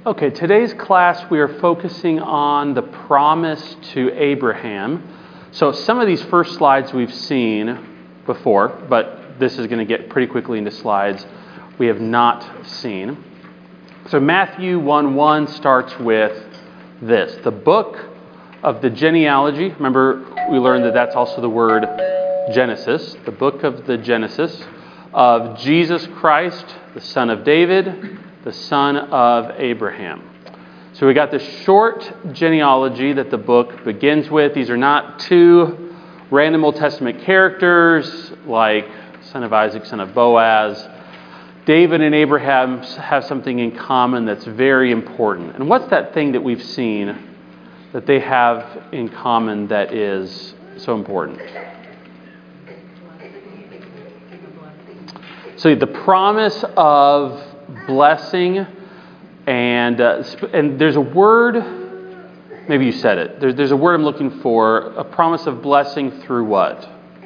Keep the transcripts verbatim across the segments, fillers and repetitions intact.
Okay, today's class we are focusing on the promise to Abraham. So some of these first slides we've seen before, but this is going to get pretty quickly into slides we have not seen. So Matthew one one starts with this, the book of the genealogy. Remember, we learned that that's also the word Genesis, the book of the Genesis of Jesus Christ, the son of David, the son of Abraham. So we got this short genealogy that the book begins with. These are not two random Old Testament characters like son of Isaac, son of Boaz. David and Abraham have something in common that's very important. And what's that thing that we've seen that they have in common that is so important? So the promise of blessing, and uh, and there's a word, maybe you said it, there's, there's a word I'm looking for, a promise of blessing through what?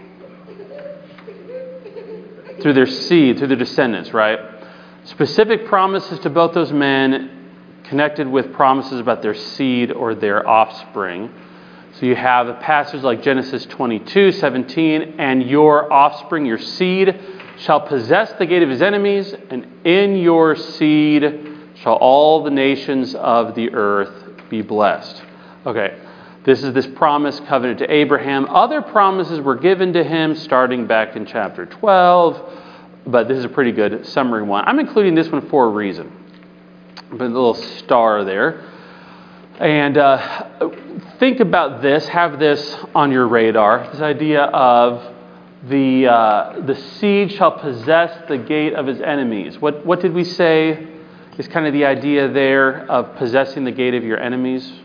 Through their seed, through their descendants, right? Specific promises to both those men connected with promises about their seed or their offspring. So you have a passage like Genesis twenty-two seventeen, and your offspring, your seed, shall possess the gate of his enemies, and in your seed shall all the nations of the earth be blessed. Okay, this is this promise covenant to Abraham. Other promises were given to him starting back in chapter twelve, but this is a pretty good summary one. I'm including this one for a reason. Put a little star there. And uh, think about this, have this on your radar, this idea of The uh, the seed shall possess the gate of his enemies. What what did we say is kind of the idea there of possessing the gate of your enemies?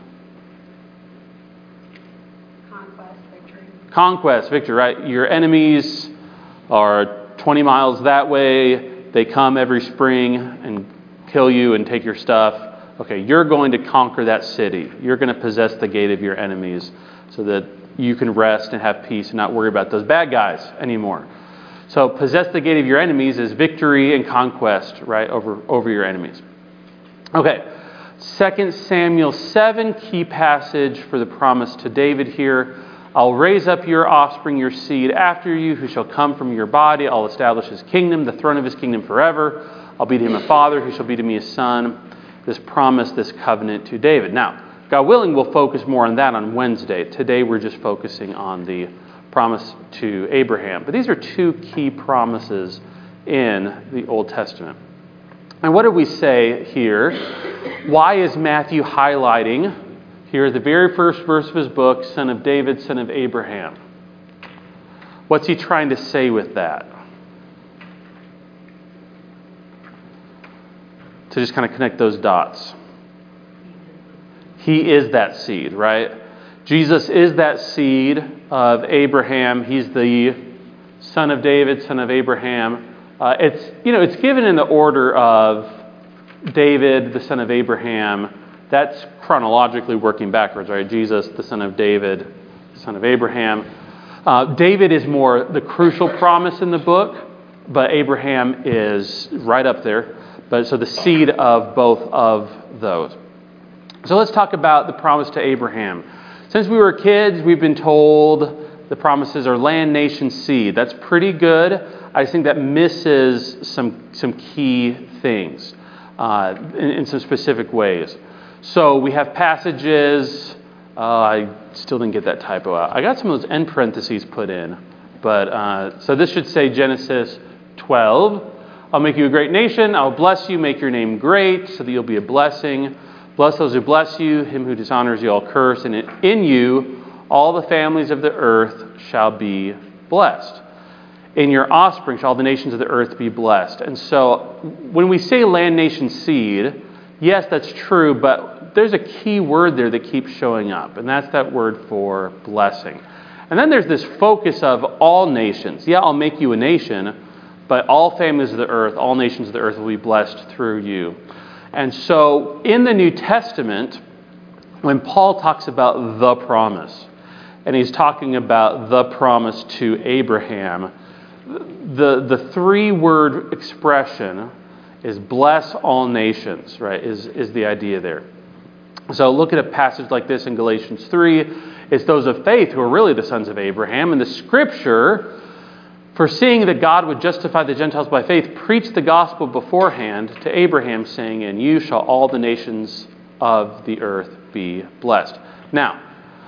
Conquest, victory. Conquest, victory, right? Your enemies are twenty miles that way. They come every spring and kill you and take your stuff. Okay, you're going to conquer that city. You're going to possess the gate of your enemies so that you can rest and have peace and not worry about those bad guys anymore. So possess the gate of your enemies is victory and conquest, right, over, over your enemies. Okay, Second Samuel seven, key passage for the promise to David here. I'll raise up your offspring, your seed after you, who shall come from your body. I'll establish his kingdom, the throne of his kingdom forever. I'll be to him a father, who shall be to me a son. This promise, this covenant to David. Now, God willing, we'll focus more on that on Wednesday. Today we're just focusing on the promise to Abraham. But these are two key promises in the Old Testament. And what did we say here? Why is Matthew highlighting here the very first verse of his book, son of David, son of Abraham? What's he trying to say with that? To just kind of connect those dots. He is that seed, right? Jesus is that seed of Abraham. He's the son of David, son of Abraham. Uh, it's you know it's given in the order of David, the son of Abraham. That's chronologically working backwards, right? Jesus, the son of David, son of Abraham. Uh, David is more the crucial promise in the book, but Abraham is right up there. But so the seed of both of those. So let's talk about the promise to Abraham. Since we were kids, we've been told the promises are land, nation, seed. That's pretty good. I think that misses some some key things uh, in, in some specific ways. So we have passages. Uh, I still didn't get that typo out. I got some of those end parentheses put in. But uh, so this should say Genesis twelve. I'll make you a great nation. I'll bless you, make your name great, so that you'll be a blessing. Bless those who bless you, him who dishonors you, I'll curse. And in you, all the families of the earth shall be blessed. In your offspring shall all the nations of the earth be blessed. And so when we say land, nation, seed, yes, that's true, but there's a key word there that keeps showing up, and that's that word for blessing. And then there's this focus of all nations. Yeah, I'll make you a nation, but all families of the earth, all nations of the earth will be blessed through you. And so in the New Testament, when Paul talks about the promise, and he's talking about the promise to Abraham, the, the three-word expression is bless all nations, right, is, is the idea there. So look at a passage like this in Galatians three. It's those of faith who are really the sons of Abraham. And the Scripture, foreseeing that God would justify the Gentiles by faith, preached the gospel beforehand to Abraham, saying, "In you shall all the nations of the earth be blessed." Now,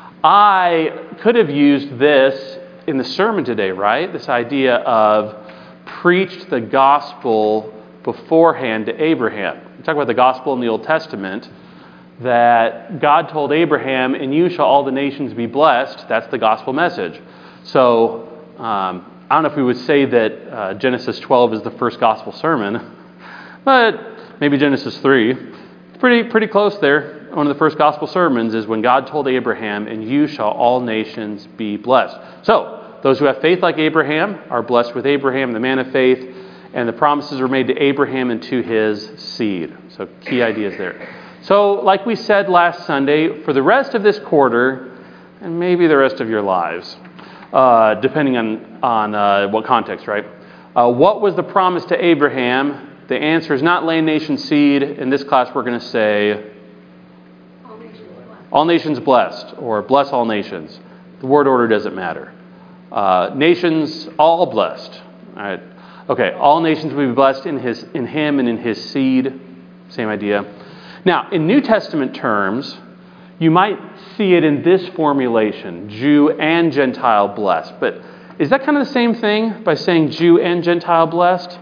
I could have used this in the sermon today, right? This idea of preached the gospel beforehand to Abraham. We talk about the gospel in the Old Testament, that God told Abraham, "In you shall all the nations be blessed." That's the gospel message. So, um, I don't know if we would say that uh, Genesis twelve is the first gospel sermon, but maybe Genesis three. It's pretty, pretty close there. One of the first gospel sermons is when God told Abraham, "In you shall all nations be blessed." So, those who have faith like Abraham are blessed with Abraham, the man of faith, and the promises were made to Abraham and to his seed. So, key ideas there. So, like we said last Sunday, for the rest of this quarter, and maybe the rest of your lives, uh, depending on, on uh, what context, right? Uh, what was the promise to Abraham? The answer is not land, nation, seed. In this class, we're going to say All nations blessed. all nations blessed, or bless all nations. The word order doesn't matter. Uh, nations all blessed. All right. Okay, all nations will be blessed in his, in him and in his seed. Same idea. Now, in New Testament terms, you might see it in this formulation, Jew and Gentile blessed. But is that kind of the same thing by saying Jew and Gentile blessed?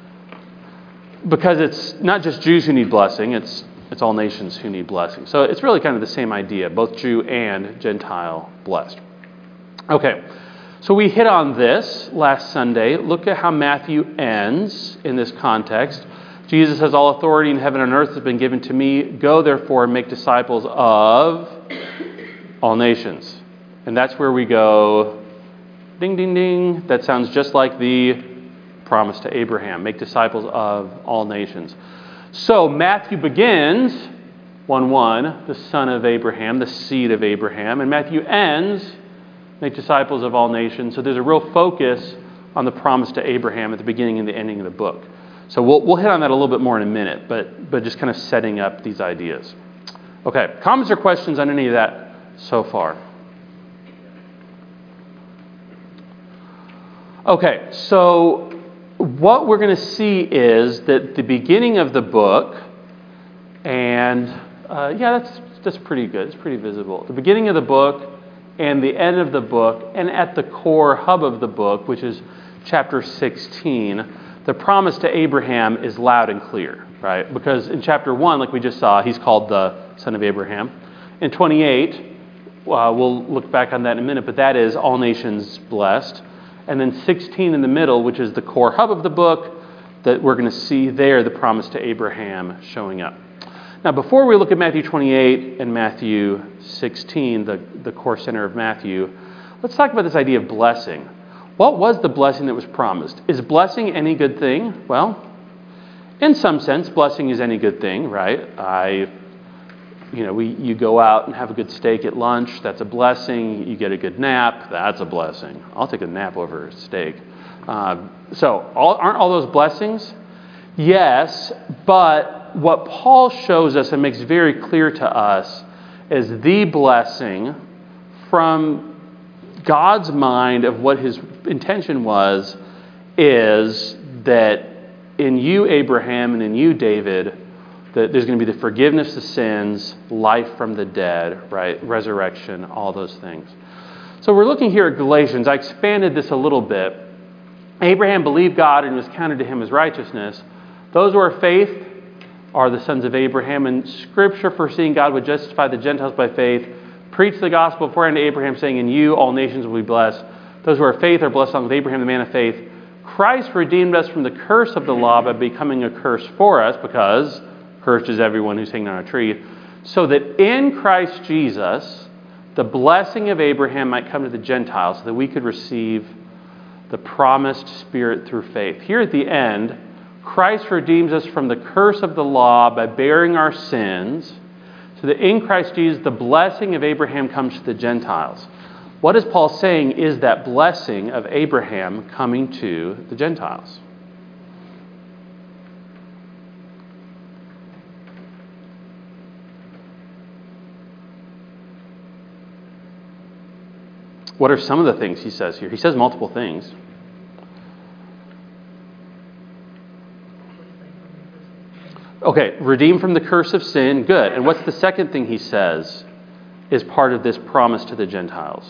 Because it's not just Jews who need blessing, it's it's all nations who need blessing. So it's really kind of the same idea, both Jew and Gentile blessed. Okay, so we hit on this last Sunday. Look at how Matthew ends in this context. Jesus says, "All authority in heaven and earth has been given to me. Go, therefore, and make disciples of all nations." And that's where we go, ding, ding, ding. That sounds just like the promise to Abraham. Make disciples of all nations. So Matthew begins, one one, the son of Abraham, the seed of Abraham. And Matthew ends, make disciples of all nations. So there's a real focus on the promise to Abraham at the beginning and the ending of the book. So we'll we'll hit on that a little bit more in a minute, but but just kind of setting up these ideas. Okay, comments or questions on any of that so far? Okay, so what we're going to see is that the beginning of the book, and uh, yeah, that's that's pretty good. It's pretty visible. The beginning of the book and the end of the book, and at the core hub of the book, which is chapter sixteen. The promise to Abraham is loud and clear, right? Because in chapter one, like we just saw, he's called the son of Abraham. In twenty-eight, uh, we'll look back on that in a minute, but that is all nations blessed. And then sixteen in the middle, which is the core hub of the book, that we're going to see there the promise to Abraham showing up. Now, before we look at Matthew twenty-eight and Matthew sixteen, the, the core center of Matthew, let's talk about this idea of blessing. What was the blessing that was promised? Is blessing any good thing? Well, in some sense, blessing is any good thing, right? I, you know, we you go out and have a good steak at lunch. That's a blessing. You get a good nap. That's a blessing. I'll take a nap over a steak. Uh, so, all, aren't all those blessings? Yes, but what Paul shows us and makes very clear to us is the blessing from God's mind of what his intention was is that in you, Abraham, and in you, David, that there's going to be the forgiveness of sins, life from the dead, right? Resurrection, all those things. So we're looking here at Galatians. I expanded this a little bit. Abraham believed God and was counted to him as righteousness. Those who are faith are the sons of Abraham. And Scripture, foreseeing God would justify the Gentiles by faith, preached the gospel beforehand to Abraham, saying, "In you all nations will be blessed." Those who are faith are blessed along with Abraham, the man of faith. Christ redeemed us from the curse of the law by becoming a curse for us, because cursed is everyone who's hanging on a tree, so that in Christ Jesus, the blessing of Abraham might come to the Gentiles, so that we could receive the promised Spirit through faith. Here at the end, Christ redeems us from the curse of the law by bearing our sins, so that in Christ Jesus, the blessing of Abraham comes to the Gentiles. What is Paul saying is that blessing of Abraham coming to the Gentiles? What are some of the things he says here? He says multiple things. Okay, redeem from the curse of sin. Good. And what's the second thing he says is part of this promise to the Gentiles?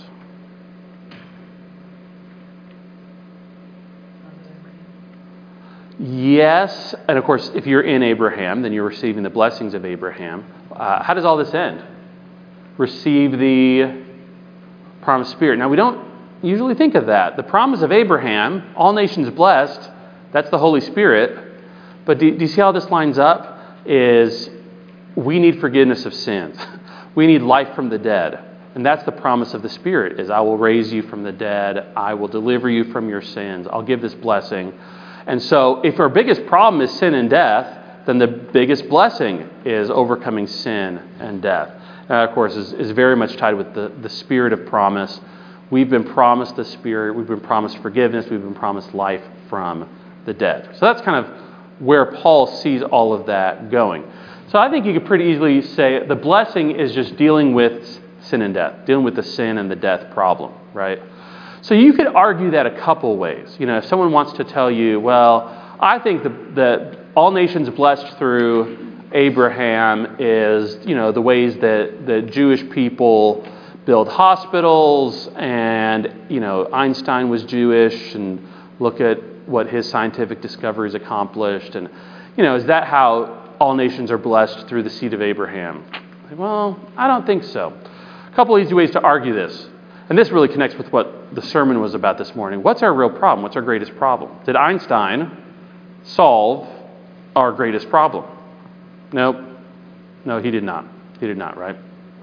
Yes. And of course, if you're in Abraham, then you're receiving the blessings of Abraham. Uh, how does all this end? Receive the promised Spirit. Now, we don't usually think of that. The promise of Abraham, all nations blessed, that's the Holy Spirit. But do, do you see how this lines up? Is we need forgiveness of sins. We need life from the dead. And that's the promise of the Spirit, is I will raise you from the dead. I will deliver you from your sins. I'll give this blessing. And so if our biggest problem is sin and death, then the biggest blessing is overcoming sin and death. And that, of course, is, is very much tied with the, the Spirit of promise. We've been promised the Spirit. We've been promised forgiveness. We've been promised life from the dead. So that's kind of where Paul sees all of that going. So I think you could pretty easily say the blessing is just dealing with sin and death, dealing with the sin and the death problem, right? So you could argue that a couple ways. You know, if someone wants to tell you, well, I think that, that all nations blessed through Abraham is, you know, the ways that the Jewish people build hospitals, and, you know, Einstein was Jewish, and look at what his scientific discoveries accomplished. And, you know, is that how all nations are blessed through the seed of Abraham? Well, I don't think so. A couple easy ways to argue this. And this really connects with what the sermon was about this morning. What's our real problem? What's our greatest problem? Did Einstein solve our greatest problem? Nope. No, he did not. He did not, right?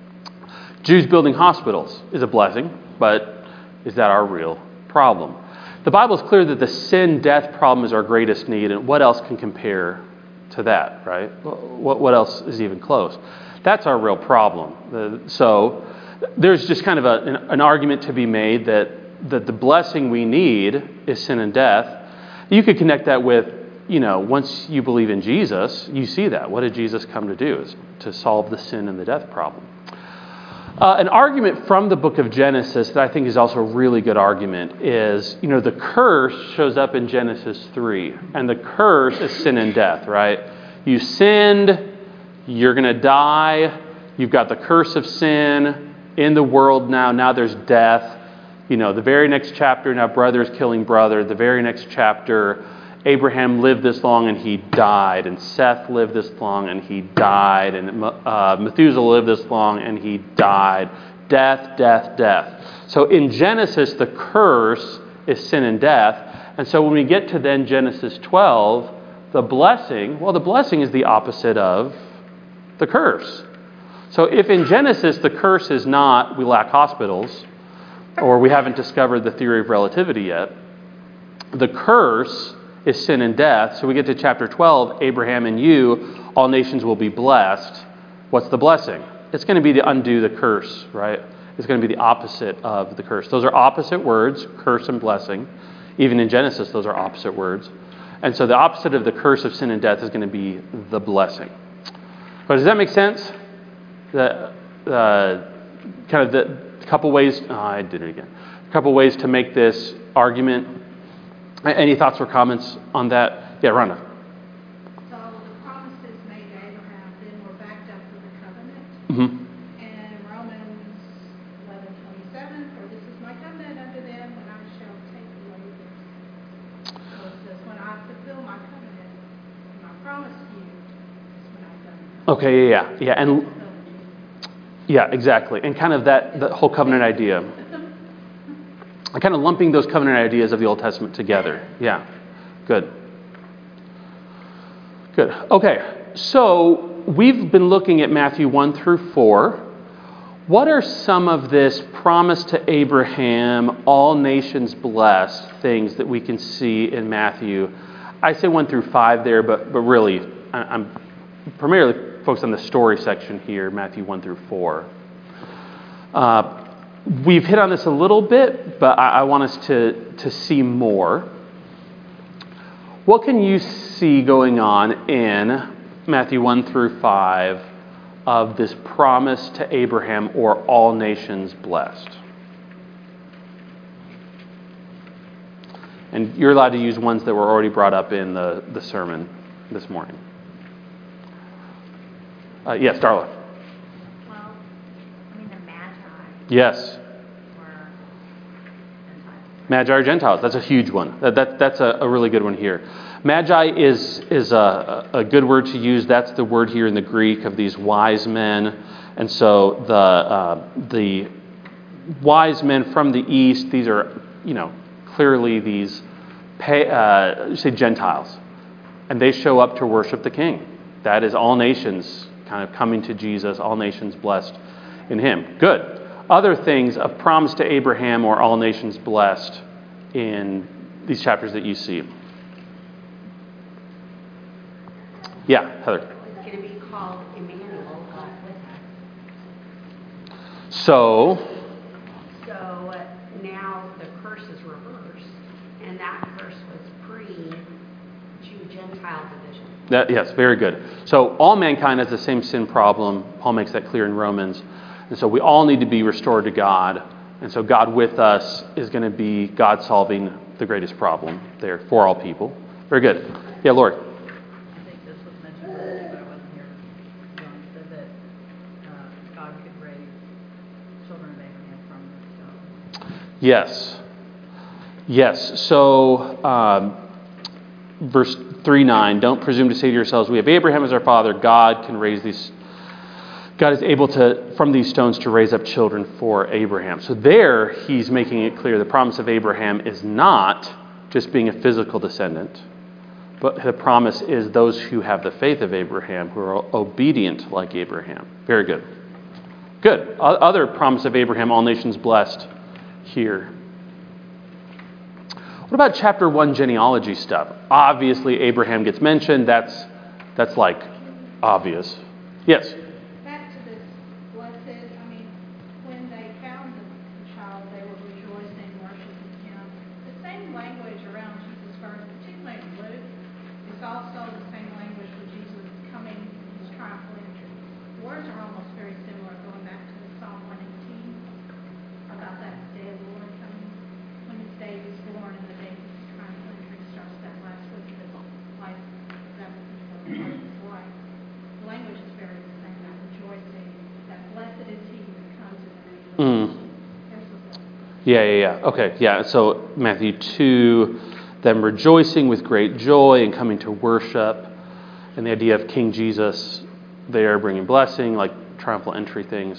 Jews building hospitals is a blessing, but is that our real problem? The Bible is clear that the sin-death problem is our greatest need, and what else can compare to that, right? What, what else is even close? That's our real problem. So there's just kind of a, an, an argument to be made that, that the blessing we need is sin and death. You could connect that with, you know, once you believe in Jesus, you see that. What did Jesus come to do? Is to solve the sin and the death problem. Uh, an argument from the book of Genesis that I think is also a really good argument is, you know, the curse shows up in Genesis three. And the curse is sin and death, right? You sinned, you're going to die. You've got the curse of sin in the world now. Now there's death. You know, the very next chapter, now brother is killing brother. The very next chapter, Abraham lived this long and he died. And Seth lived this long and he died. And uh, Methuselah lived this long and he died. Death, death, death. So in Genesis, the curse is sin and death. And so when we get to then Genesis twelve, the blessing, well, the blessing is the opposite of the curse. So if in Genesis the curse is not we lack hospitals, or we haven't discovered the theory of relativity yet, the curse is sin and death. So we get to chapter twelve, Abraham and you, all nations will be blessed. What's the blessing? It's going to be to undo the curse, right? It's going to be the opposite of the curse. Those are opposite words, curse and blessing. Even in Genesis, those are opposite words. And so the opposite of the curse of sin and death is going to be the blessing. But does that make sense? The, uh, kind of the couple ways, oh, I did it again. A couple ways to make this argument. Any thoughts or comments on that? Yeah, Rhonda. So the promises made to Abraham then were backed up with the covenant. Mm-hmm. And in Romans eleven twenty-seven, for this is my covenant unto them when I shall take away theirs. So it says, when I fulfill my covenant, and I promise you, is when I've done it. Okay, yeah, yeah, yeah, and yeah, exactly, and kind of that the whole covenant idea. I'm kind of lumping those covenant ideas of the Old Testament together. Yeah, good. Good. Okay, so we've been looking at Matthew one through four. What are some of this promise to Abraham, all nations blessed, things that we can see in Matthew? I say one through five there, but, but really, I'm primarily focused on the story section here, Matthew one through four. Uh, We've hit on this a little bit, but I, I want us to, to see more. What can you see going on in Matthew one through five of this promise to Abraham or all nations blessed? And you're allowed to use ones that were already brought up in the, the sermon this morning. Uh, yes, Darla. Well, I mean, the Magi Yes. were Gentiles. Magi are Gentiles. That's a huge one. That, that That's a, a really good one here. Magi is, is a, a good word to use. That's the word here in the Greek of these wise men. And so the uh, the wise men from the east, these are, you know, clearly these, pay, uh, say Gentiles. And they show up to worship the King. That is all nations kind of coming to Jesus, all nations blessed in him. Good. Other things of promise to Abraham or all nations blessed in these chapters that you see. Yeah, Heather. It's going to be called Emmanuel, God with us. So, So uh, now the curse is reversed, and that curse was pre-Jew-Gentile division. that, yes, very good. So all mankind has the same sin problem. Paul makes that clear in Romans. And so we all need to be restored to God. And so God with us is going to be God solving the greatest problem there for all people. Very good. Yeah, Lord. I think this was mentioned earlier, but I wasn't here. John said that uh, God could raise children of Abraham from the stone. Yes. Yes. So, um, verse three nine, don't presume to say to yourselves, we have Abraham as our father. God can raise these, God is able to, from these stones, to raise up children for Abraham. So there, he's making it clear the promise of Abraham is not just being a physical descendant, but the promise is those who have the faith of Abraham, who are obedient like Abraham. Very good. Good. Other promise of Abraham, all nations blessed here. What about chapter one genealogy stuff? Obviously, Abraham gets mentioned. That's that's like obvious. Yes. Back to this blessed, I mean, when they found the child, they were rejoicing, worshiping him. The same language around Jesus' birth, particularly in Luke, is also the same language for Jesus coming in his triumphal entry. The words are almost very similar, going back to the Psalm one eighteen, about that day of the Lord coming, when his baby is born and the day of his triumphal entry starts that last week of his life, that was the part of his life. The language is very the same, that rejoicing, that blessed is he that comes in the name of the Lord. There's the blessing. Yeah, yeah, yeah. Okay, yeah. So Matthew two, them rejoicing with great joy and coming to worship, and the idea of King Jesus there bringing blessing, like triumphal entry things.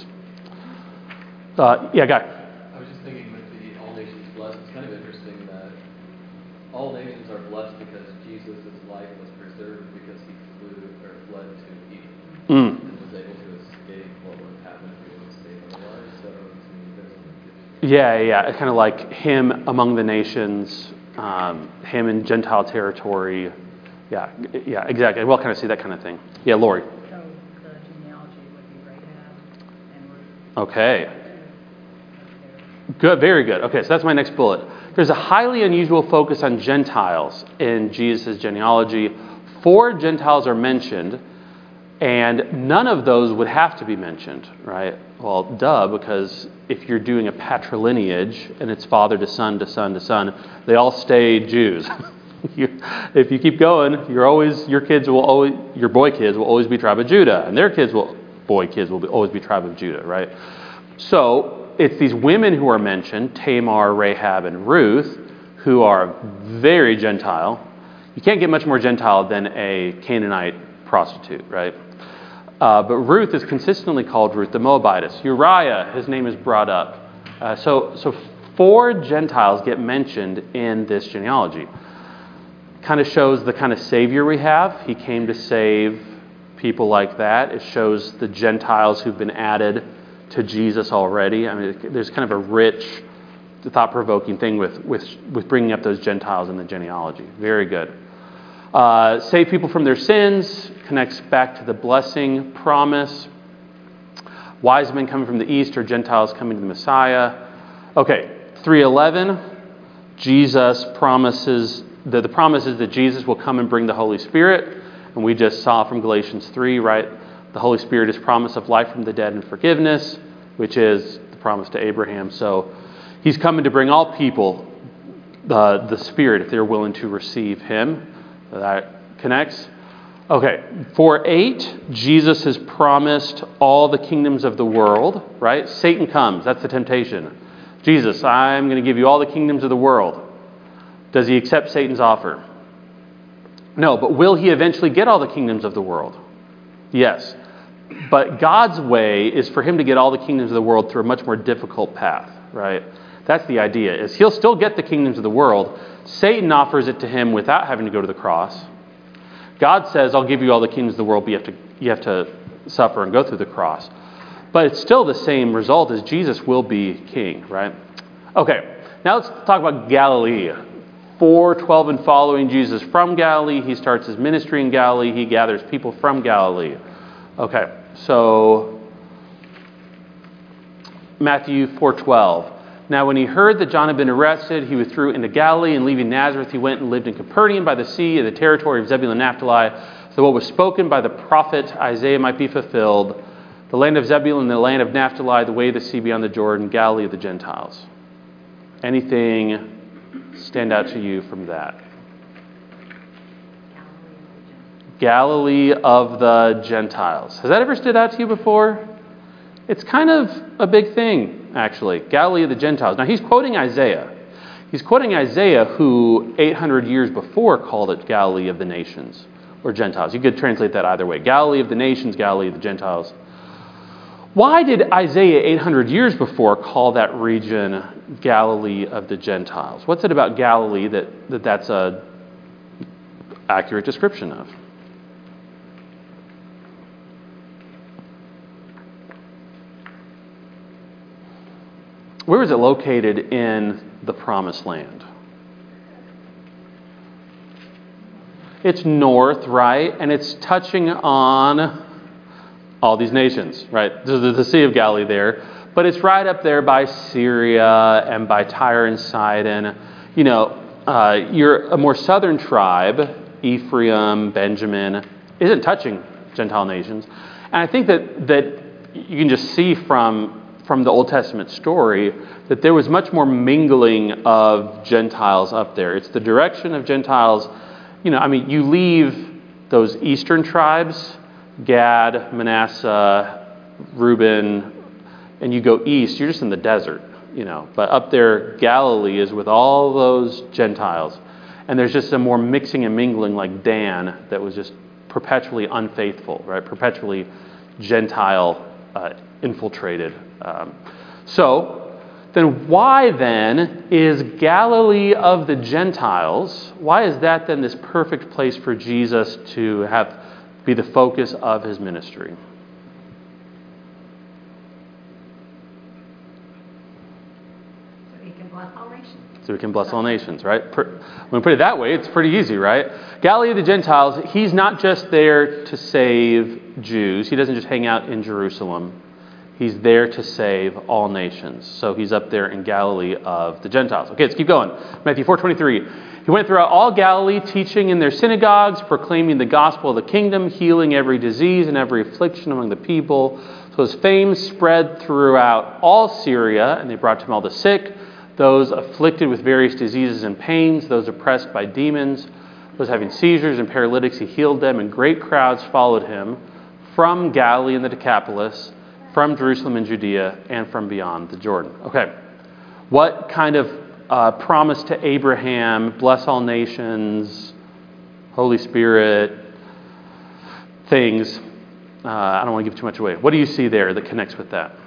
Uh, yeah, guy. I was just thinking with the all nations blessed, it's kind of interesting that all nations are blessed because Jesus' life was preserved because he flew or fled to Eden Mm. and was able to escape what would have happened if he would have stayed otherwise. So to me, there's an Yeah, yeah, yeah. Kind of like him among the nations, um, him in Gentile territory. Yeah, yeah, exactly. We'll kind of see that kind of thing. Yeah, Lori. So the genealogy would be Rahab and Ruth. Okay. That's their- Good, very good. Okay, so that's my next bullet. There's a highly unusual focus on Gentiles in Jesus' genealogy. Four Gentiles are mentioned, and none of those would have to be mentioned, right? Well, duh, because if you're doing a patrilineage and it's father to son to son to son, they all stay Jews. you, if you keep going, you're always your kids will always your boy kids will always be tribe of Judah, and their kids will boy kids will be, always be tribe of Judah, right? So it's these women who are mentioned, Tamar, Rahab, and Ruth, who are very Gentile. You can't get much more Gentile than a Canaanite prostitute, right? Uh, but Ruth is consistently called Ruth the Moabitess. Uriah, his name is brought up. Uh, so, so four Gentiles get mentioned in this genealogy. Kind of shows the kind of Savior we have. He came to save people like that. It shows the Gentiles who've been added to Jesus already. I mean, there's kind of a rich, thought-provoking thing with, with, with bringing up those Gentiles in the genealogy. Very good. Uh, save people from their sins, connects back to the blessing promise. Wise men coming from the east or Gentiles coming to the Messiah. Okay, three eleven, Jesus promises, the, the promise is that Jesus will come and bring the Holy Spirit. And we just saw from Galatians three, right? The Holy Spirit is promise of life from the dead and forgiveness, which is the promise to Abraham. So he's coming to bring all people the, the Spirit if they're willing to receive him. That connects. Okay, for eight, Jesus has promised all the kingdoms of the world, right? Satan comes. That's the temptation. Jesus, I'm going to give you all the kingdoms of the world. Does he accept Satan's offer? No, but will he eventually get all the kingdoms of the world? Yes. But God's way is for him to get all the kingdoms of the world through a much more difficult path, right? That's the idea, is he'll still get the kingdoms of the world. Satan offers it to him without having to go to the cross. God says, I'll give you all the kingdoms of the world, but you have to, you have to suffer and go through the cross. But it's still the same result as Jesus will be king, right? Okay, now let's talk about Galilee. four twelve and following Jesus from Galilee. He starts his ministry in Galilee. He gathers people from Galilee. Okay, so Matthew four twelve. Now when he heard that John had been arrested, he withdrew into Galilee, and leaving Nazareth, he went and lived in Capernaum by the sea in the territory of Zebulun and Naphtali, so what was spoken by the prophet Isaiah might be fulfilled. The land of Zebulun and the land of Naphtali, the way of the sea beyond the Jordan, Galilee of the Gentiles. Anything stand out to you from that? Galilee of the Gentiles. Has that ever stood out to you before? It's kind of a big thing, actually. Galilee of the Gentiles. Now, he's quoting Isaiah. He's quoting Isaiah, who eight hundred years before called it Galilee of the nations, or Gentiles. You could translate that either way. Galilee of the nations, Galilee of the Gentiles. Why did Isaiah eight hundred years before call that region Galilee of the Gentiles? What's it about Galilee that, that that's a accurate description of? Where is it located in the Promised Land? It's north, right? And it's touching on all these nations, right? There's the Sea of Galilee there. But it's right up there by Syria and by Tyre and Sidon. You know, uh, you're a more southern tribe, Ephraim, Benjamin, isn't touching Gentile nations. And I think that, that you can just see from from the Old Testament story that there was much more mingling of Gentiles up there. It's the direction of Gentiles. You know, I mean, you leave those eastern tribes, Gad, Manasseh, Reuben, and you go east, you're just in the desert, you know. But up there, Galilee is with all those Gentiles. And there's just a more mixing and mingling like Dan that was just perpetually unfaithful, right? Perpetually Gentile uh, infiltrated. Um, so, then why then is Galilee of the Gentiles, why is that then this perfect place for Jesus to have be the focus of his ministry? So he can bless all nations. So he can bless all nations, right? Per, when we put it that way, it's pretty easy, right? Galilee of the Gentiles, he's not just there to save Jews. He doesn't just hang out in Jerusalem. He's there to save all nations. So he's up there in Galilee of the Gentiles. Okay, let's keep going. Matthew four twenty-three. He went throughout all Galilee, teaching in their synagogues, proclaiming the gospel of the kingdom, healing every disease and every affliction among the people. So his fame spread throughout all Syria, and they brought to him all the sick, those afflicted with various diseases and pains, those oppressed by demons, those having seizures and paralytics. He healed them, and great crowds followed him from Galilee and the Decapolis, from Jerusalem and Judea, and from beyond the Jordan. Okay, what kind of uh, promise to Abraham, bless all nations, Holy Spirit, things, uh, I don't want to give too much away. What do you see there that connects with that?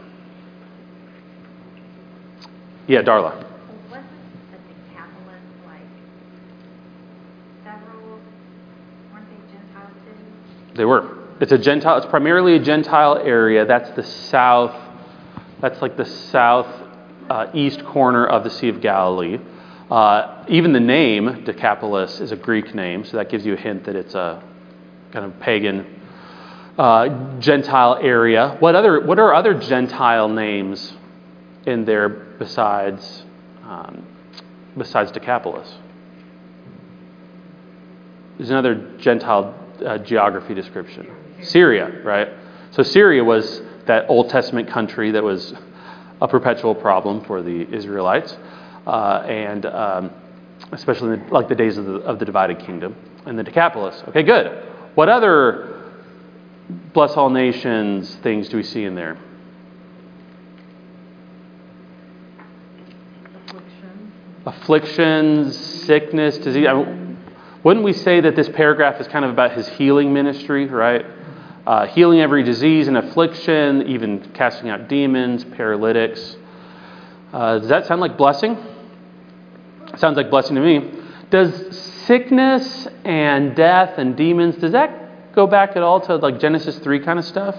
Yeah, Darla. Wasn't the Decapolis like several, weren't they Gentile cities? They were. It's a Gentile, it's primarily a Gentile area. That's the south, that's like the south uh, east corner of the Sea of Galilee. Uh, even the name, Decapolis, is a Greek name, so that gives you a hint that it's a kind of pagan uh, Gentile area. What other? What are other Gentile names in there besides um, besides Decapolis? There's another Gentile uh, geography description. Syria, right? So Syria was that Old Testament country that was a perpetual problem for the Israelites. Uh, and um, especially in the, like the days of the, of the divided kingdom and the Decapolis. Okay, good. What other bless all nations things do we see in there? Affliction. Afflictions, sickness, disease. I mean, wouldn't we say that this paragraph is kind of about his healing ministry, right? Uh, healing every disease and affliction, even casting out demons, paralytics. Uh, does that sound like blessing? Sounds like blessing to me. Does sickness and death and demons, does that go back at all to like Genesis three kind of stuff?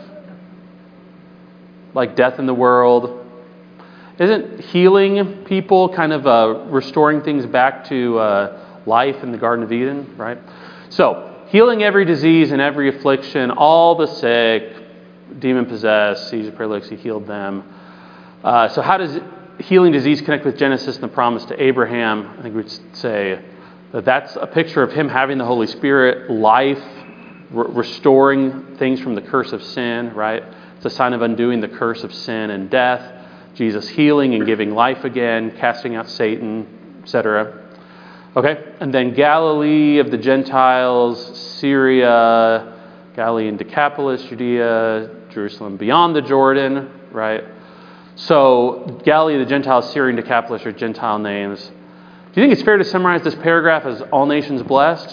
Like death in the world? Isn't healing people kind of uh, restoring things back to uh, life in the Garden of Eden, right? So, healing every disease and every affliction, all the sick, demon-possessed, seizure, paralytics, he healed them. Uh, so how does healing disease connect with Genesis and the promise to Abraham? I think we'd say that that's a picture of him having the Holy Spirit, life, re- restoring things from the curse of sin, right? It's a sign of undoing the curse of sin and death. Jesus healing and giving life again, casting out Satan, et cetera. Okay, and then Galilee of the Gentiles, Syria, Galilee and Decapolis, Judea, Jerusalem beyond the Jordan, right? So Galilee of the Gentiles, Syria, and Decapolis are Gentile names. Do you think it's fair to summarize this paragraph as all nations blessed?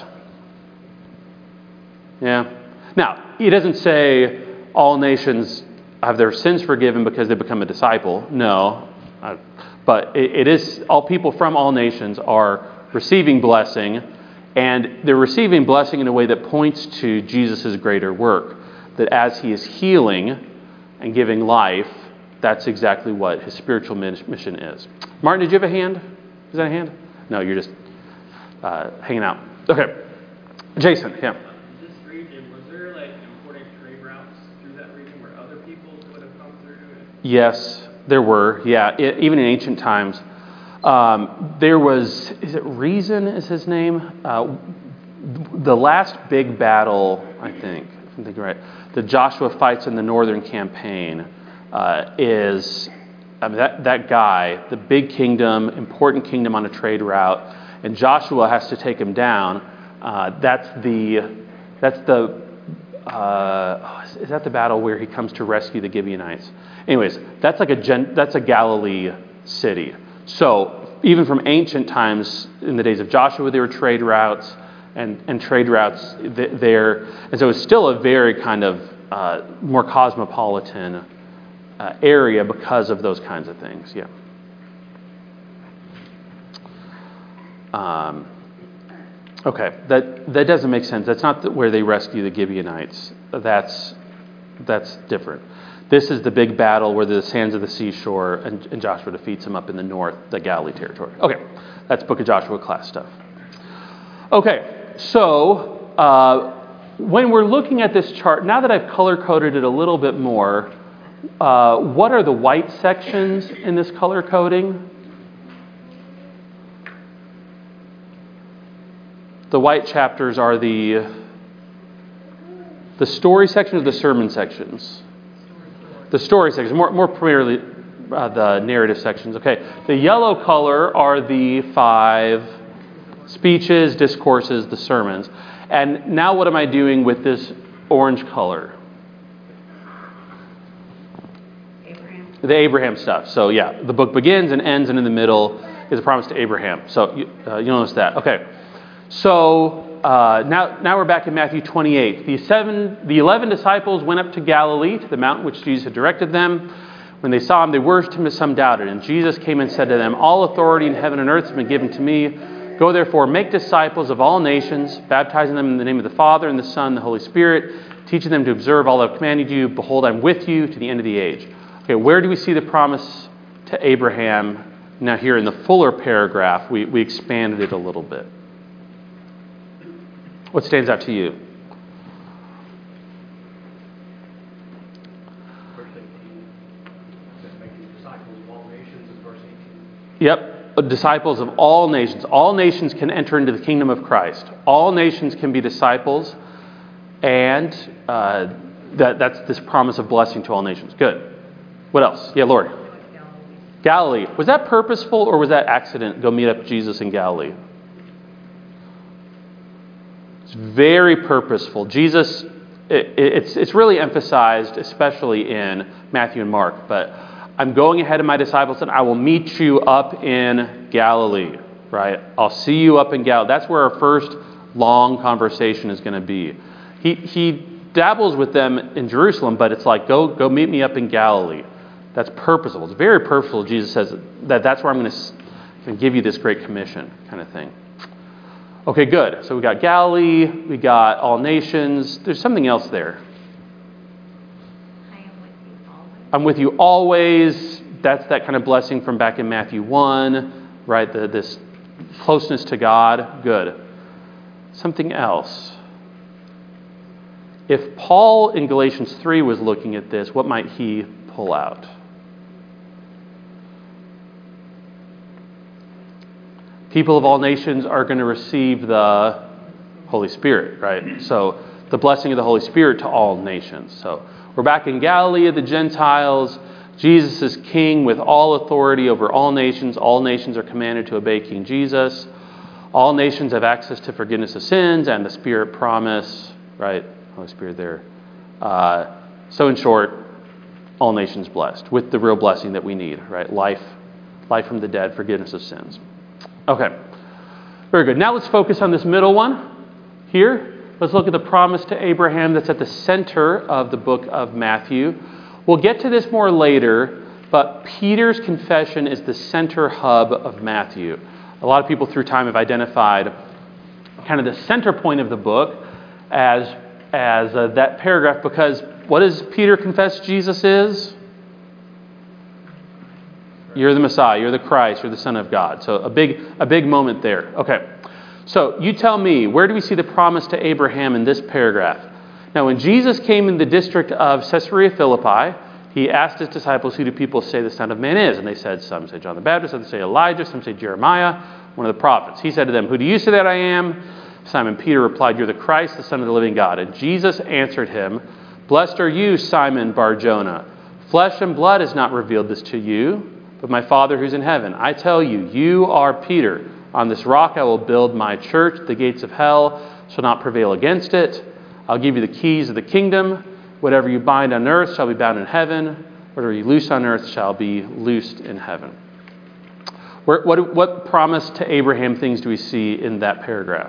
Yeah. Now, he doesn't say all nations have their sins forgiven because they become a disciple. No. Uh, but it, it is, all people from all nations are receiving blessing, and they're receiving blessing in a way that points to Jesus' greater work. That as he is healing and giving life, that's exactly what his spiritual mission is. Martin, did you have a hand? Is that a hand? No, you're just uh, hanging out. Okay. Jason, yeah. This region, was there like important trade routes through that region where other people would have come through? Yes, there were. Yeah, it, even in ancient times. Um, there was, is it Reason is his name? Uh, the last big battle, I think, if I'm thinking right, that Joshua fights in the northern campaign uh, is, I mean, that, that guy, the big kingdom, important kingdom on a trade route, and Joshua has to take him down. Uh, that's the, that's the, uh, is that the battle where he comes to rescue the Gibeonites? Anyways, that's like a, gen, that's a Galilee city. So even from ancient times, in the days of Joshua, there were trade routes and, and trade routes th- there. And so it's still a very kind of uh, more cosmopolitan uh, area because of those kinds of things. Yeah. Um, okay, that that doesn't make sense. That's not the, where they rescue the Gibeonites. That's that's different. This is the big battle where the sands of the seashore, and, and Joshua defeats them up in the north, the Galilee territory. Okay, that's Book of Joshua class stuff. Okay, so uh, when we're looking at this chart, now that I've color-coded it a little bit more, uh, what are the white sections in this color coding? The white chapters are the the story sections or the sermon sections? The story sections, more, more primarily uh, the narrative sections. Okay, the yellow color are the five speeches, discourses, the sermons. And now what am I doing with this orange color? Abraham. The Abraham stuff. So yeah, the book begins and ends, and in the middle is a promise to Abraham. So you, uh, you notice that. Okay, so uh, now now we're back in Matthew twenty-eight. The seven, the eleven disciples went up to Galilee, to the mountain which Jesus had directed them. When they saw him, they worshipped him, but some doubted. And Jesus came and said to them, "All authority in heaven and earth has been given to me. Go therefore, make disciples of all nations, baptizing them in the name of the Father and the Son and the Holy Spirit, teaching them to observe all I've commanded you. Behold, I'm with you to the end of the age." Okay, where do we see the promise to Abraham? Now here in the fuller paragraph, we, we expanded it a little bit. What stands out to you? Verse eighteen, says making disciples of all nations in verse eighteen. Yep, disciples of all nations. All nations can enter into the kingdom of Christ. All nations can be disciples, and uh, that, that's this promise of blessing to all nations. Good. What else? Yeah, Lord. Galilee. Galilee. Was that purposeful or was that accident? Go meet up Jesus in Galilee. It's very purposeful. Jesus, it, it's, it's really emphasized, especially in Matthew and Mark, but I'm going ahead of my disciples and I will meet you up in Galilee, right? I'll see you up in Galilee. That's where our first long conversation is going to be. He, he dabbles with them in Jerusalem, but it's like, go, go meet me up in Galilee. That's purposeful. It's very purposeful. Jesus says that that's where I'm going to give you this great commission kind of thing. Okay, good. So we got Galilee, we got all nations. There's something else there. I am with you always. I'm with you always. That's that kind of blessing from back in Matthew one, right? The, this closeness to God. Good. Something else. If Paul in Galatians three was looking at this, what might he pull out? People of all nations are going to receive the Holy Spirit, right? So the blessing of the Holy Spirit to all nations. So we're back in Galilee of the Gentiles. Jesus is king with all authority over all nations. All nations are commanded to obey King Jesus. All nations have access to forgiveness of sins and the Spirit promise, right? Holy Spirit there. Uh, so in short, all nations blessed with the real blessing that we need, right? Life, life from the dead, forgiveness of sins. Okay, very good. Now let's focus on this middle one here. Let's look at the promise to Abraham that's at the center of the book of Matthew. We'll get to this more later, but Peter's confession is the center hub of Matthew. A lot of people through time have identified kind of the center point of the book as, as uh, that paragraph, because what does Peter confess Jesus is? You're the Messiah, you're the Christ, you're the Son of God. So a big, a big moment there. Okay, so you tell me, where do we see the promise to Abraham in this paragraph? Now, when Jesus came in the district of Caesarea Philippi, he asked his disciples, who do people say the Son of Man is? And they said, some say John the Baptist, some say Elijah, some say Jeremiah, one of the prophets. He said to them, who do you say that I am? Simon Peter replied, you're the Christ, the Son of the living God. And Jesus answered him, blessed are you, Simon Bar-Jonah. Flesh and blood has not revealed this to you, but my Father who's in heaven. I tell you, you are Peter. On this rock I will build my church. The gates of hell shall not prevail against it. I'll give you the keys of the kingdom. Whatever you bind on earth shall be bound in heaven. Whatever you loose on earth shall be loosed in heaven. Where, what, what promise to Abraham things do we see in that paragraph?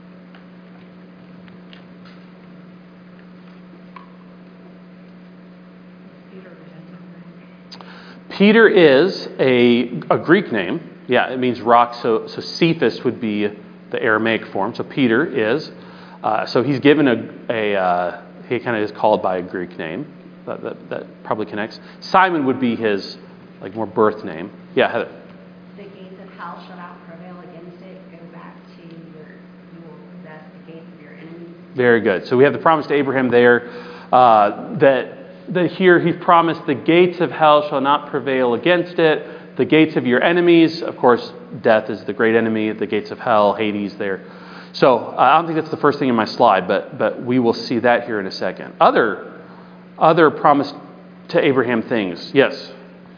Peter is a, a Greek name. Yeah, it means rock. So, so Cephas would be the Aramaic form. So Peter is. Uh, so he's given a, a uh, he kind of is called by a Greek name. That, that, that probably connects. Simon would be his like more birth name. Yeah, Heather. The gates of hell shall not prevail against it. Go back to your, you will possess the gates of your enemies. Very good. So we have the promise to Abraham there uh, that. That here he's promised the gates of hell shall not prevail against it. The gates of your enemies, of course, death is the great enemy. The gates of hell, Hades there. So uh, I don't think that's the first thing in my slide, but but we will see that here in a second. Other other promise to Abraham things. Yes.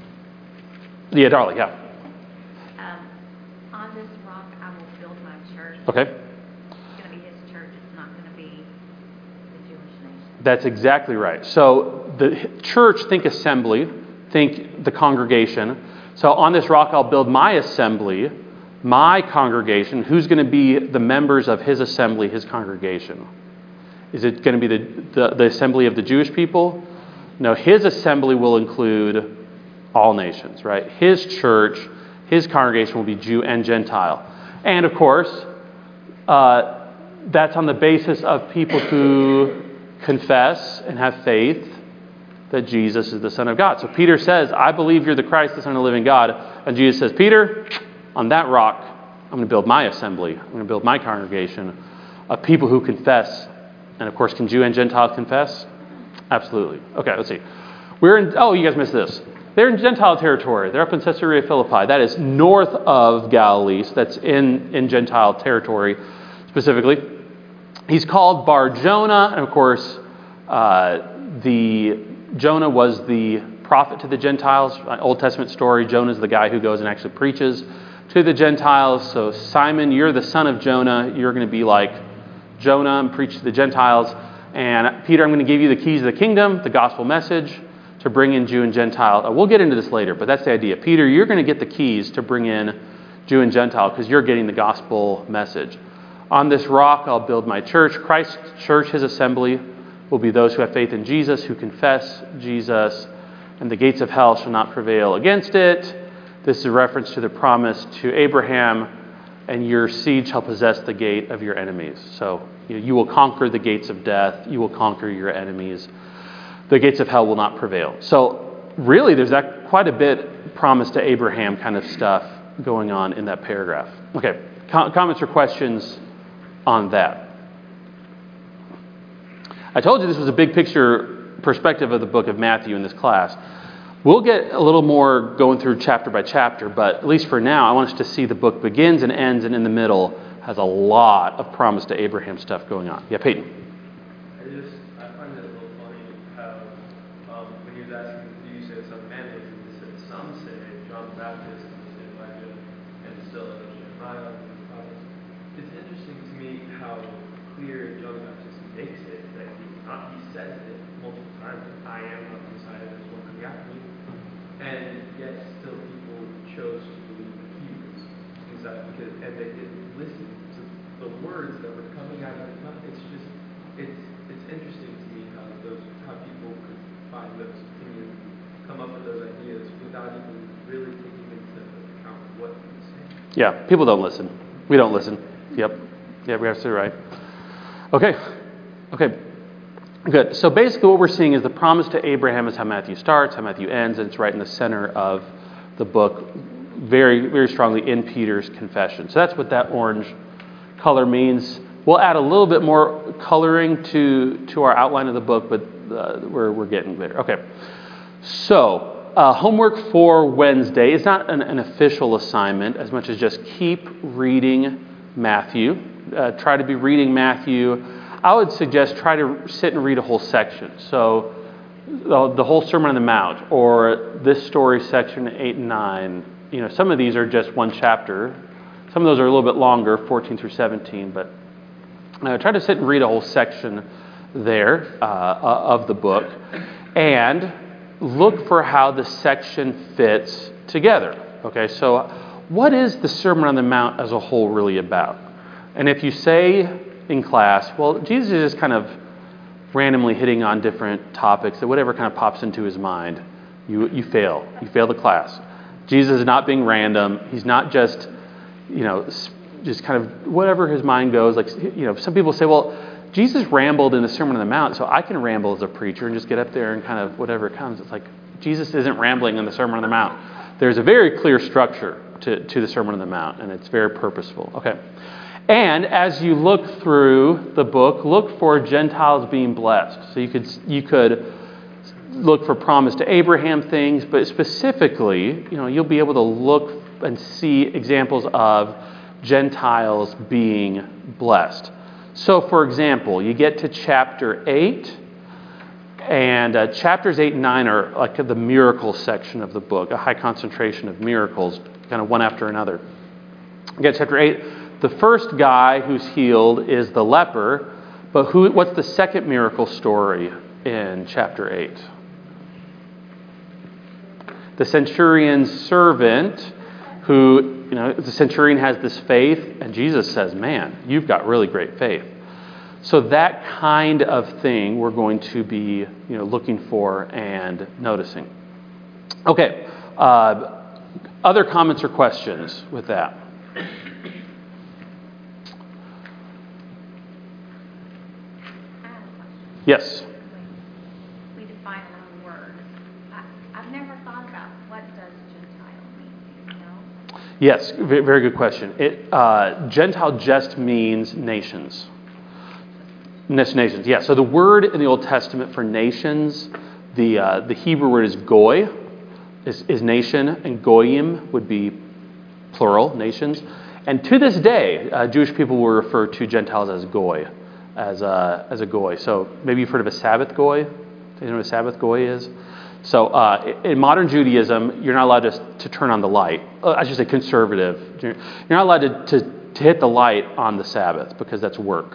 Yeah, Darla, yeah. Um, on this rock I will build my church. Okay. It's going to be his church. It's not going to be the Jewish nation. That's exactly right. So the church, think assembly, think the congregation. So on this rock I'll build my assembly, my congregation. Who's going to be the members of his assembly, his congregation? Is it going to be the, the, the assembly of the Jewish people? No, his assembly will include all nations, right? His church, his congregation will be Jew and Gentile. And of course, uh, that's on the basis of people who confess and have faith that Jesus is the Son of God. So Peter says, I believe you're the Christ, the Son of the living God. And Jesus says, Peter, on that rock, I'm going to build my assembly. I'm going to build my congregation of people who confess. And of course, can Jew and Gentile confess? Absolutely. Okay, let's see. We're in, oh, you guys missed this. They're in Gentile territory. They're up in Caesarea Philippi. That is north of Galilee. So that's in, in Gentile territory specifically. He's called Bar-Jonah. And of course, uh, the Jonah was the prophet to the Gentiles. Old Testament story. Jonah's the guy who goes and actually preaches to the Gentiles. So Simon, you're the son of Jonah. You're going to be like Jonah and preach to the Gentiles. And Peter, I'm going to give you the keys of the kingdom, the gospel message, to bring in Jew and Gentile. Uh, we'll get into this later, but that's the idea. Peter, you're going to get the keys to bring in Jew and Gentile because you're getting the gospel message. On this rock, I'll build my church. Christ's church, his assembly, will be those who have faith in Jesus, who confess Jesus, and the gates of hell shall not prevail against it. This is a reference to the promise to Abraham, and your seed shall possess the gate of your enemies. So you know, you will conquer the gates of death. You will conquer your enemies. The gates of hell will not prevail. So really, there's that quite a bit promise to Abraham kind of stuff going on in that paragraph. Okay, Com- comments or questions on that? I told you this was a big picture perspective of the book of Matthew in this class. We'll get a little more going through chapter by chapter, but at least for now, I want us to see the book begins and ends, and in the middle has a lot of promise to Abraham stuff going on. Yeah, Peyton. I just, I find it a little funny how, um, when he was asking, do you say the Son of Man is, he said, some say John the Baptist, some say Elijah, and still others Jeremiah and the prophets. It's interesting to me how clear John the Baptist makes it, that he's not, he says it multiple times, that I am not the Messiah, there's one coming after me. And yet still people chose to believe that he was. Is that because, and they didn't listen to the words that were coming out of his mouth. It's just, it's it's interesting to me how those how people could find those opinions, come up with those ideas without even really taking into account what he was saying. Yeah, people don't listen. We don't listen. Yep. Yeah, we're absolutely right. Okay. Okay. Good. So basically what we're seeing is the promise to Abraham is how Matthew starts, how Matthew ends, and it's right in the center of the book, very, very strongly in Peter's confession. So that's what that orange color means. We'll add a little bit more coloring to, to our outline of the book, but uh, we're, we're getting there. Okay. So uh, homework for Wednesday is not an, an official assignment as much as just keep reading Matthew. Uh, try to be reading Matthew. I would suggest try to sit and read a whole section. So the, the whole Sermon on the Mount, or this story section eight and nine. You know, some of these are just one chapter. Some of those are a little bit longer, fourteen through seventeen. But uh, try to sit and read a whole section there uh, of the book, and look for how the section fits together. Okay, so what is the Sermon on the Mount as a whole really about? And if you say in class, well, Jesus is just kind of randomly hitting on different topics that whatever kind of pops into his mind, you you fail. You fail the class. Jesus is not being random. He's not just, you know, just kind of whatever his mind goes. Like, you know, some people say, well, Jesus rambled in the Sermon on the Mount, so I can ramble as a preacher and just get up there and kind of whatever comes. It's like, Jesus isn't rambling in the Sermon on the Mount. There's a very clear structure to, to the Sermon on the Mount, and it's very purposeful. Okay. And as you look through the book, look for Gentiles being blessed. So you could you could look for promise to Abraham things, but specifically, you know, you'll be able to look and see examples of Gentiles being blessed. So, for example, you get to chapter eight, and uh, chapters eight and nine are like the miracle section of the book, a high concentration of miracles, kind of one after another. You get chapter eight. The first guy who's healed is the leper, but who? What's the second miracle story in chapter eight? The centurion's servant, who, you know, the centurion has this faith, and Jesus says, man, you've got really great faith. So that kind of thing we're going to be, you know, looking for and noticing. Okay, uh, other comments or questions with that? Yes. We define our own word. I, I've never thought about what does Gentile mean, do you know? Yes, very, very good question. It uh, Gentile just means nations. Nations, yeah. So the word in the Old Testament for nations, the uh, the Hebrew word is goy, is, is nation, and goyim would be plural, nations. And to this day, uh, Jewish people will refer to Gentiles as goy. As a, as a goy. So maybe you've heard of a Sabbath goy. Do you know what a Sabbath goy is? So uh, in modern Judaism, you're not allowed to, to turn on the light. Uh, I should say conservative. You're not allowed to, to, to hit the light on the Sabbath because that's work.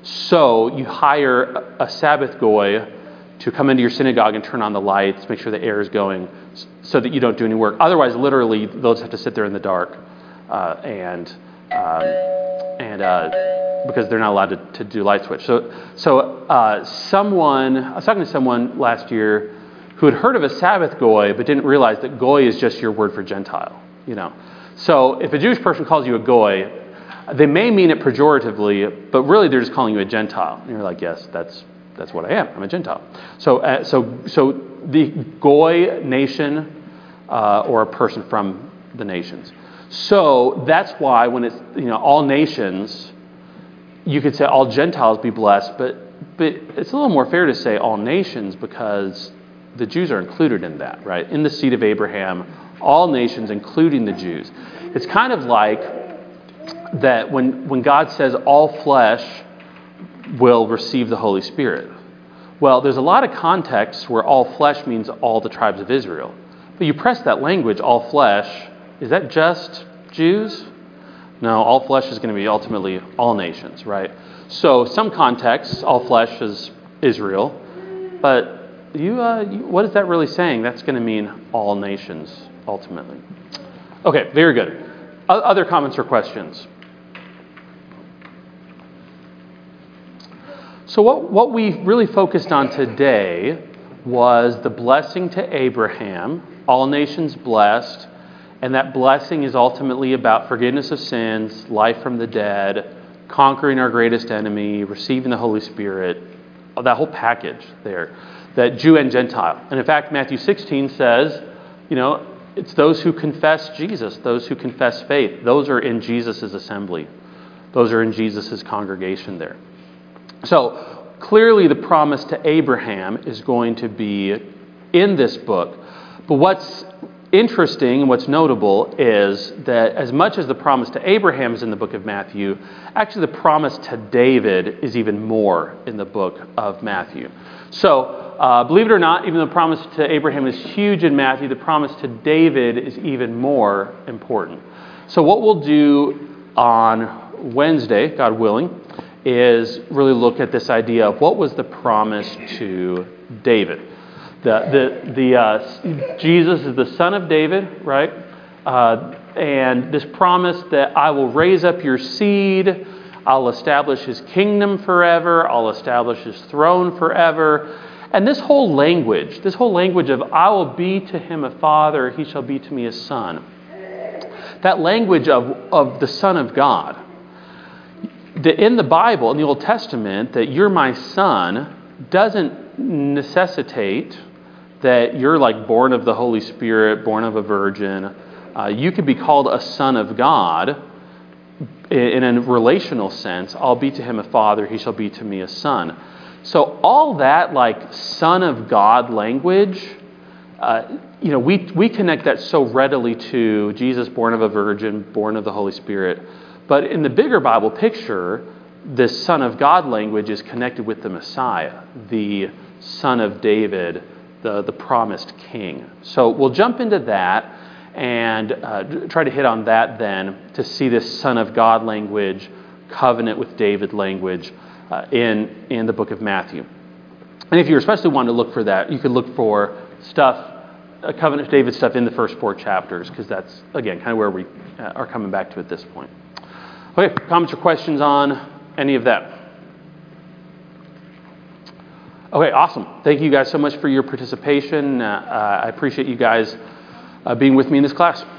So you hire a, a Sabbath goy to come into your synagogue and turn on the lights, make sure the air is going, so that you don't do any work. Otherwise, literally, they'll just have to sit there in the dark, uh, and um, and uh, because they're not allowed to, to do light switch. So, so uh, someone, I was talking to someone last year who had heard of a Sabbath goy, but didn't realize that goy is just your word for Gentile. You know, so if a Jewish person calls you a goy, they may mean it pejoratively, but really they're just calling you a Gentile. And you're like, yes, that's. That's what I am. I'm a Gentile. So, uh, so, so the Goy nation, uh, or a person from the nations. So that's why when it's, you know, all nations, you could say all Gentiles be blessed, but but it's a little more fair to say all nations because the Jews are included in that, right? In the seed of Abraham, all nations, including the Jews. It's kind of like that when when God says all flesh will receive the Holy Spirit. Well, there's a lot of contexts where all flesh means all the tribes of Israel. But you press that language, all flesh, is that just Jews? No, all flesh is going to be ultimately all nations, right? So some contexts, all flesh is Israel. But you, uh, you, what is that really saying? That's going to mean all nations, ultimately. Okay, very good. O- other comments or questions? So what, what we really focused on today was the blessing to Abraham, all nations blessed, and that blessing is ultimately about forgiveness of sins, life from the dead, conquering our greatest enemy, receiving the Holy Spirit, that whole package there, that Jew and Gentile. And in fact, Matthew sixteen says, you know, it's those who confess Jesus, those who confess faith, those are in Jesus' assembly. Those are in Jesus' congregation there. So clearly the promise to Abraham is going to be in this book. But what's interesting and what's notable is that as much as the promise to Abraham is in the book of Matthew, actually the promise to David is even more in the book of Matthew. So uh, believe it or not, even though the promise to Abraham is huge in Matthew, the promise to David is even more important. So what we'll do on Wednesday, God willing, is really look at this idea of what was the promise to David. The the the uh, Jesus is the son of David, right? Uh, and this promise that I will raise up your seed, I'll establish his kingdom forever, I'll establish his throne forever. And this whole language, this whole language of I will be to him a father, he shall be to me a son. That language of, of the Son of God. The, in the Bible, in the Old Testament, that you're my son doesn't necessitate that you're like born of the Holy Spirit, born of a virgin. Uh, you could be called a son of God in, in a relational sense. I'll be to him a father, he shall be to me a son. So all that like son of God language, uh, you know, we, we connect that so readily to Jesus born of a virgin, born of the Holy Spirit. But in the bigger Bible picture, this Son of God language is connected with the Messiah, the Son of David, the, the promised King. So we'll jump into that and uh, try to hit on that then to see this Son of God language, covenant with David language uh, in, in the book of Matthew. And if you especially want to look for that, you could look for stuff, uh, covenant with David stuff in the first four chapters, because that's, again, kind of where we uh, are coming back to at this point. Okay, comments or questions on any of that? Okay, awesome. Thank you guys so much for your participation. Uh, uh, I appreciate you guys uh, being with me in this class.